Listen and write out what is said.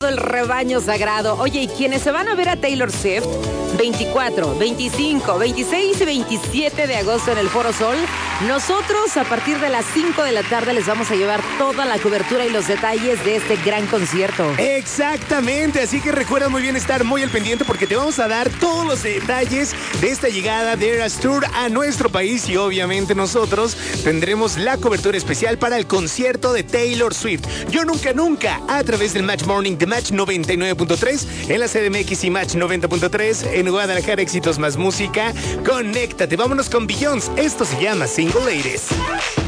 todo el rebaño sagrado. Oye, y quienes se van a ver a Taylor Swift, 24, 25, 26 y 27 de agosto en el Foro Sol, nosotros a partir de las 5 de la tarde les vamos a llevar toda la cobertura y los detalles de este gran concierto. Exactamente, así que recuerda muy bien estar muy al pendiente porque te vamos a dar todos los detalles de esta llegada de Eras Tour a nuestro país y obviamente nosotros tendremos la cobertura especial para el concierto de Taylor Swift. Yo nunca, a través del Match Morning de Match 99.3 en la CDMX y Match 90.3 en Guadalajara, éxitos más música. Conéctate, vámonos con Beyoncé. Esto se llama Single Ladies.